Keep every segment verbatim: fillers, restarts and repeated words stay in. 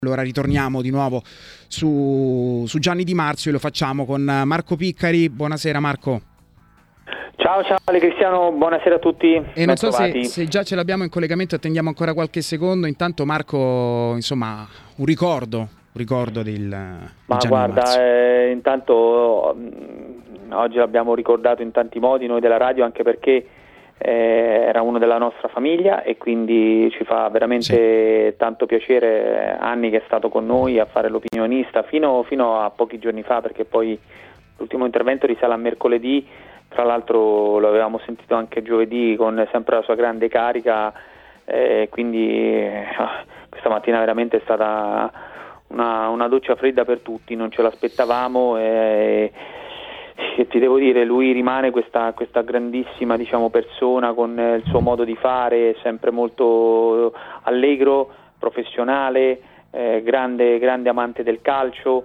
Allora ritorniamo di nuovo su, su Gianni Di Marzio e lo facciamo con Marco Piccari. Buonasera Marco. Ciao, ciao Ale Cristiano, buonasera a tutti. E non so se, se già ce l'abbiamo in collegamento, attendiamo ancora qualche secondo. Intanto Marco, insomma, un ricordo, un ricordo del, Ma di Gianni guarda, Di Marzio. Eh, intanto mh, oggi l'abbiamo ricordato in tanti modi noi della radio, anche perché eh, era uno della nostra famiglia e quindi ci fa veramente sì. tanto piacere. Anni che è stato con noi a fare l'opinionista fino, fino a pochi giorni fa, perché poi l'ultimo intervento risale a mercoledì. Tra l'altro lo avevamo sentito anche giovedì con sempre la sua grande carica, eh, quindi eh, questa mattina veramente è stata una, una doccia fredda per tutti, non ce l'aspettavamo e, e ti devo dire, lui rimane questa, questa grandissima, diciamo, persona con il suo modo di fare, sempre molto allegro, professionale, eh, grande, grande amante del calcio.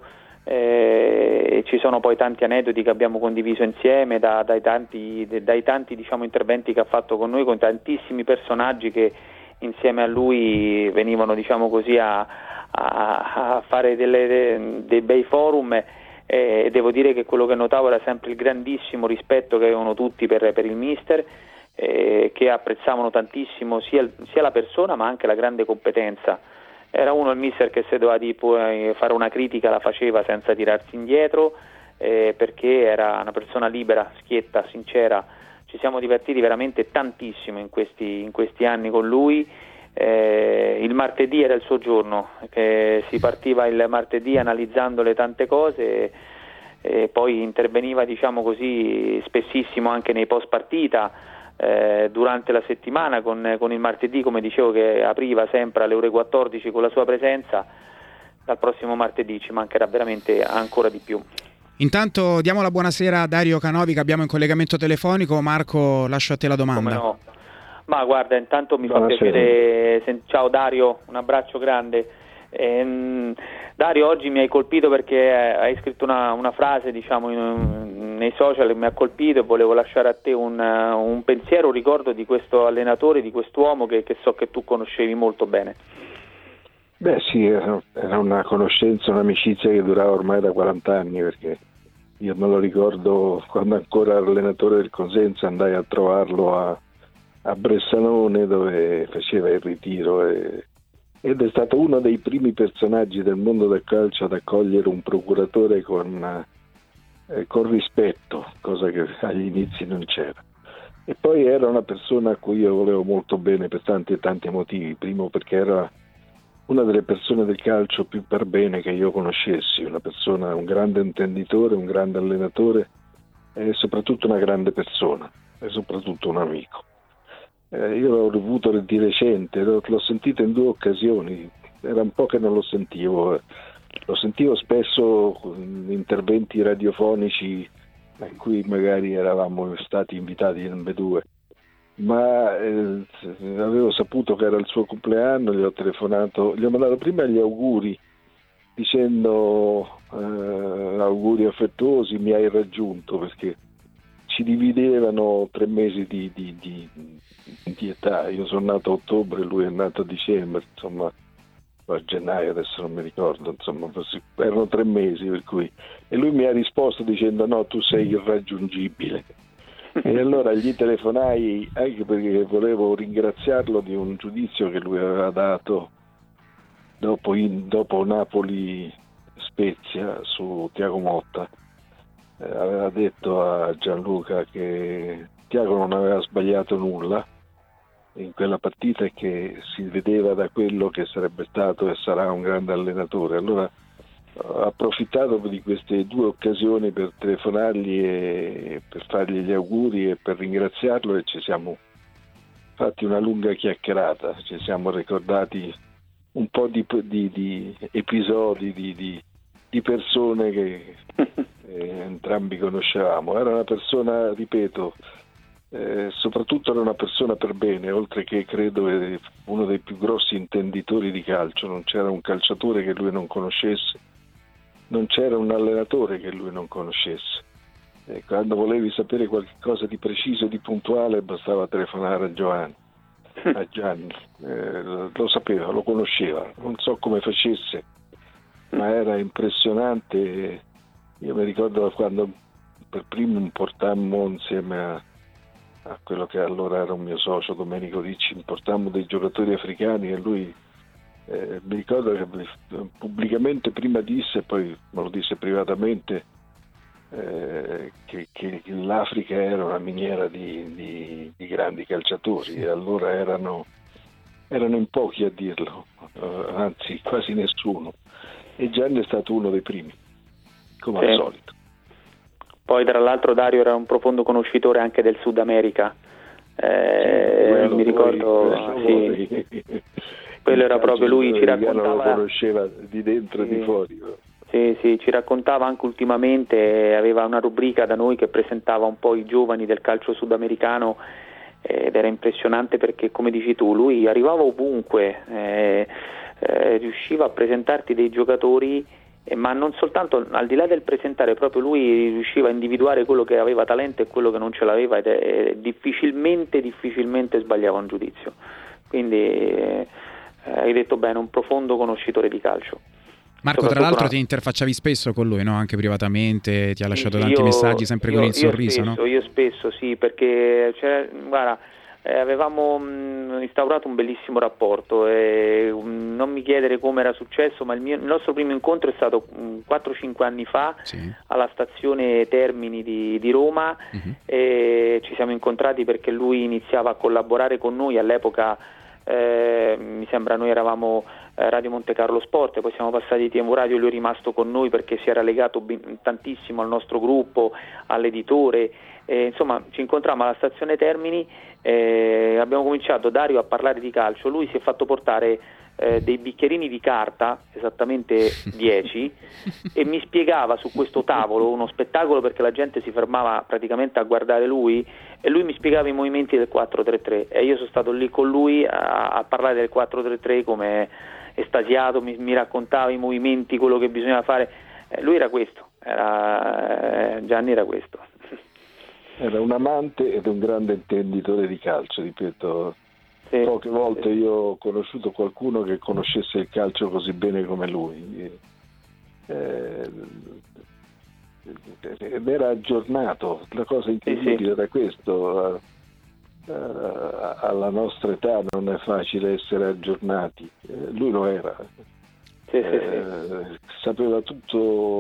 Eh, ci sono poi tanti aneddoti che abbiamo condiviso insieme da, dai tanti, dai tanti diciamo, interventi che ha fatto con noi, con tantissimi personaggi che insieme a lui venivano, diciamo così, a, a, a fare delle, dei bei forum, e eh, devo dire che quello che notavo era sempre il grandissimo rispetto che avevano tutti per, per il mister, eh, che apprezzavano tantissimo sia, sia la persona ma anche la grande competenza. Era uno, il mister, che se doveva tipo fare una critica la faceva senza tirarsi indietro, eh, perché era una persona libera, schietta, sincera. Ci siamo divertiti veramente tantissimo in questi, in questi anni con lui. Eh, il martedì era il suo giorno, che si partiva il martedì analizzando le tante cose e, e poi interveniva, diciamo così, spessissimo anche nei post partita. Eh, durante la settimana con, con il martedì, come dicevo, che apriva sempre alle ore quattordici con la sua presenza. Dal prossimo martedì ci mancherà veramente ancora di più. Intanto diamo la buonasera a Dario Canovi che abbiamo in collegamento telefonico. Marco, lascio a te la domanda. Come no? Ma guarda, intanto mi buonasera. fa piacere sen- ciao Dario, un abbraccio grande. Ehm, Dario, oggi mi hai colpito perché hai scritto una, una frase, diciamo, in, nei social, che mi ha colpito, e volevo lasciare a te un, un pensiero, un ricordo di questo allenatore, di quest'uomo che, che so che tu conoscevi molto bene. Beh sì, era una conoscenza, un'amicizia che durava ormai da quaranta anni, perché io me lo ricordo quando ancora allenatore del Cosenza andai a trovarlo a, a Bressanone, dove faceva il ritiro, e ed è stato uno dei primi personaggi del mondo del calcio ad accogliere un procuratore con, eh, con rispetto, cosa che agli inizi non c'era. E poi era una persona a cui io volevo molto bene per tanti e tanti motivi. Primo, perché era una delle persone del calcio più per bene che io conoscessi, una persona, un grande intenditore, un grande allenatore e soprattutto una grande persona e soprattutto un amico. Eh, io l'ho rivuto di recente, l'ho, l'ho sentito in due occasioni, era un po' che non lo sentivo, eh. lo sentivo spesso in interventi radiofonici a cui magari eravamo stati invitati in M due, ma eh, avevo saputo che era il suo compleanno, gli ho telefonato, gli ho mandato prima gli auguri dicendo eh, auguri affettuosi, mi hai raggiunto, perché ci dividevano tre mesi di, di, di, di età. Io sono nato a ottobre, lui è nato a dicembre, insomma, a gennaio, adesso non mi ricordo, insomma, erano tre mesi, per cui, e lui mi ha risposto dicendo no, tu sei irraggiungibile. E allora gli telefonai anche perché volevo ringraziarlo di un giudizio che lui aveva dato dopo, in, dopo Napoli Spezia su Thiago Motta. Eh, aveva detto a Gianluca che Thiago non aveva sbagliato nulla in quella partita e che si vedeva da quello che sarebbe stato e sarà un grande allenatore. Allora ho approfittato di queste due occasioni per telefonargli e per fargli gli auguri e per ringraziarlo, e ci siamo fatti una lunga chiacchierata, ci siamo ricordati un po' di, di, di episodi di, di, di persone che eh, entrambi conoscevamo. Era una persona, ripeto, eh, soprattutto era una persona per bene, oltre che credo è uno dei più grossi intenditori di calcio. Non c'era un calciatore che lui non conoscesse, non c'era un allenatore che lui non conoscesse. E quando volevi sapere qualcosa di preciso, di puntuale, bastava telefonare a Giovanni. a Gianni, eh, lo sapeva, lo conosceva, non so come facesse, ma era impressionante. Io mi ricordo quando per primo portammo insieme a, a quello che allora era un mio socio, Domenico Ricci, portammo dei giocatori africani e lui eh, mi ricordo che pubblicamente prima disse, poi me lo disse privatamente, eh, che, che l'Africa era una miniera di, di, di grandi calciatori, e allora erano, erano in pochi a dirlo, eh, anzi quasi nessuno, e Gianni è stato uno dei primi, come sì. al solito. Poi tra l'altro Dario era un profondo conoscitore anche del Sud America, eh, sì, mi ricordo poi, sì, quello era proprio lui, ci raccontava, lo conosceva di dentro sì, e di fuori. Sì, sì, ci raccontava anche ultimamente, aveva una rubrica da noi che presentava un po' i giovani del calcio sudamericano, ed era impressionante perché, come dici tu, lui arrivava ovunque, eh, eh, riusciva a presentarti dei giocatori, eh, ma non soltanto, al di là del presentare, proprio lui riusciva a individuare quello che aveva talento e quello che non ce l'aveva, ed è, difficilmente, difficilmente sbagliava un giudizio. Quindi eh, hai detto bene, un profondo conoscitore di calcio. Marco, tra l'altro una... ti interfacciavi spesso con lui, no? Anche privatamente, ti ha lasciato sì, tanti io, messaggi sempre io, con il io sorriso, spesso, no? Io spesso, sì, perché cioè, guarda, eh, avevamo mh, instaurato un bellissimo rapporto, e um, non mi chiedere come era successo, ma il, mio, il nostro primo incontro è stato um, quattro cinque anni fa, sì, alla stazione Termini di, di Roma, uh-huh. E ci siamo incontrati perché lui iniziava a collaborare con noi all'epoca. Eh, mi sembra noi eravamo eh, Radio Monte Carlo Sport, poi siamo passati a T V Radio, lui è rimasto con noi perché si era legato ben, tantissimo al nostro gruppo, all'editore, eh, insomma ci incontrammo alla stazione Termini, eh, abbiamo cominciato, Dario, a parlare di calcio, lui si è fatto portare eh, dei bicchierini di carta, esattamente dieci, e mi spiegava su questo tavolo uno spettacolo, perché la gente si fermava praticamente a guardare lui, e lui mi spiegava i movimenti del quattro tre tre, e io sono stato lì con lui a, a parlare del quattro tre tre come estasiato, mi, mi raccontava i movimenti, quello che bisognava fare. Eh, lui era questo, era, eh, Gianni era questo. Era un amante ed un grande intenditore di calcio, ripeto. Sì, poche volte sì. Io ho conosciuto qualcuno che conoscesse il calcio così bene come lui. Eh, ed era aggiornato, la cosa incredibile sì, sì. era questo, uh, uh, alla nostra età non è facile essere aggiornati, uh, lui lo era, sì, uh, sì, sì. sapeva tutto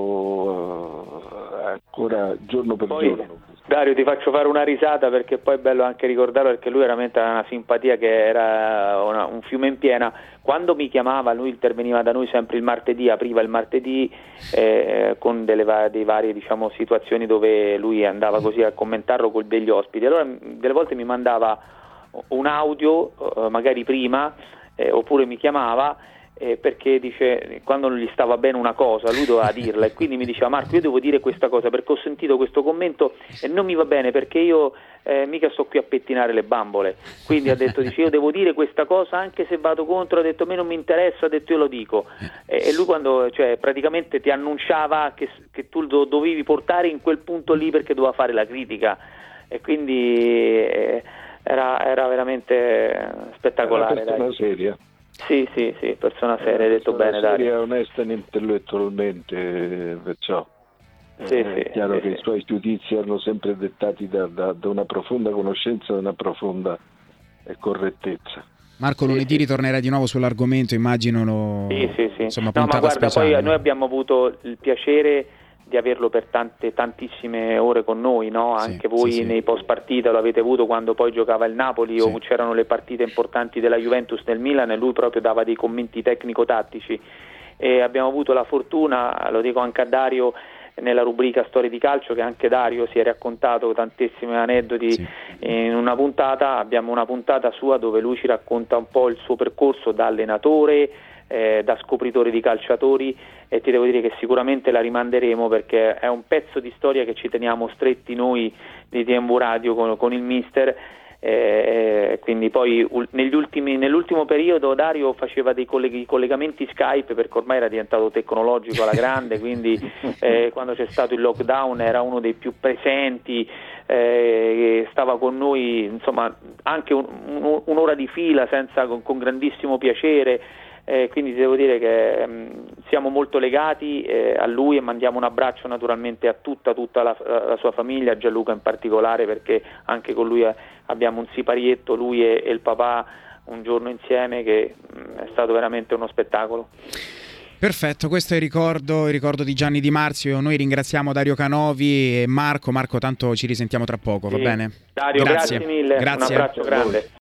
uh, ancora giorno per poi, giorno. Dario, ti faccio fare una risata perché poi è bello anche ricordarlo, perché lui veramente era una simpatia che era una, un fiume in piena. Quando mi chiamava, lui interveniva da noi sempre il martedì, apriva il martedì eh, con delle va- dei varie diciamo situazioni dove lui andava così a commentarlo con degli ospiti. Allora delle volte mi mandava un audio eh, magari prima eh, oppure mi chiamava eh, perché dice, quando non gli stava bene una cosa lui doveva dirla, e quindi mi diceva: Marco, io devo dire questa cosa perché ho sentito questo commento e non mi va bene, perché io eh, mica sto qui a pettinare le bambole, quindi ha detto, dice, io devo dire questa cosa anche se vado contro, ha detto a me non mi interessa, ha detto io lo dico, e, e lui quando cioè praticamente ti annunciava che, che tu lo dovevi portare in quel punto lì perché doveva fare la critica, e quindi eh, era, era veramente spettacolare. Era una persona seria. Sì, sì, sì, persona seria, hai detto bene, Dario. Seria, onesta intellettualmente, perciò sì, è sì, chiaro sì, che sì. i suoi giudizi erano sempre dettati da, da, da una profonda conoscenza, da una profonda correttezza. Marco, lunedì sì, ritornerai di nuovo sull'argomento, immagino. Lo... Sì, sì, sì. Insomma, no, ma guarda, speciale, poi no? Noi abbiamo avuto il piacere di averlo per tante tantissime ore con noi, no? Anche sì, voi sì, nei sì. post partita lo avete avuto quando poi giocava il Napoli, sì. o c'erano le partite importanti della Juventus nel Milan, e lui proprio dava dei commenti tecnico-tattici, e abbiamo avuto la fortuna, lo dico anche a Dario nella rubrica Storie di Calcio, che anche Dario si è raccontato tantissimi aneddoti sì. in una puntata. Abbiamo una puntata sua dove lui ci racconta un po' il suo percorso da allenatore, Eh, da scopritore di calciatori, e ti devo dire che sicuramente la rimanderemo perché è un pezzo di storia che ci teniamo stretti noi di T M Radio con, con il mister, eh, quindi poi u- negli ultimi, nell'ultimo periodo Dario faceva dei colleg- collegamenti Skype perché ormai era diventato tecnologico alla grande, quindi eh, quando c'è stato il lockdown era uno dei più presenti, eh, che stava con noi insomma anche un, un, un'ora di fila senza, con, con grandissimo piacere. Eh, quindi devo dire che mh, siamo molto legati eh, a lui, e mandiamo un abbraccio naturalmente a tutta, tutta la, la sua famiglia, a Gianluca in particolare, perché anche con lui abbiamo un siparietto, lui e, e il papà, un giorno insieme, che mh, è stato veramente uno spettacolo. Perfetto, questo è il ricordo, il ricordo di Gianni Di Marzio. Noi ringraziamo Dario Canovi e Marco. Marco, tanto ci risentiamo tra poco, sì. va bene? Dario, grazie, grazie mille, grazie. un abbraccio grande.